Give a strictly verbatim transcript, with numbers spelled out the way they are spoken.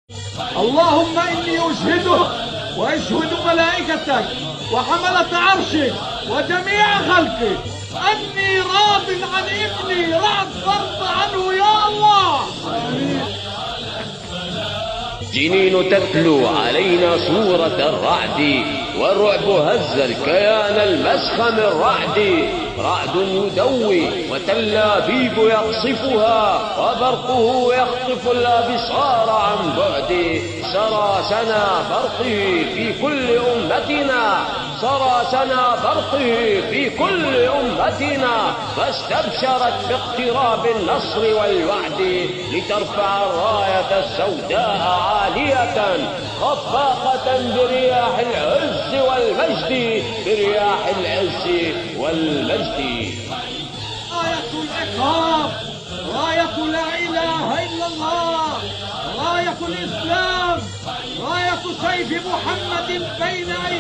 اللهم إني أشهدك وأشهد ملائكتك وحملة عرشك وجميع خلقك أني راض عن ابني رعد فرض عنه يا الله. جنين تتلو علينا سورة الرعد، والرعب هز الكيان المسخ من رعد. رعد يدوي وتلابيب يقصفها، وبرقه يخطف الأبصار عن بعد. سرى سنا برقه في كل أمتنا، سرى سنا برقه في كل أمتنا، فاستبشرت باقتراب النصر والوعد. لترفع الراية السوداء عالية خفاقة برياح العز والمجد، برياح العز والمجد. راية العقاب، راية لا إله إلا الله، راية الإسلام، راية سيف محمد بين أيدينا.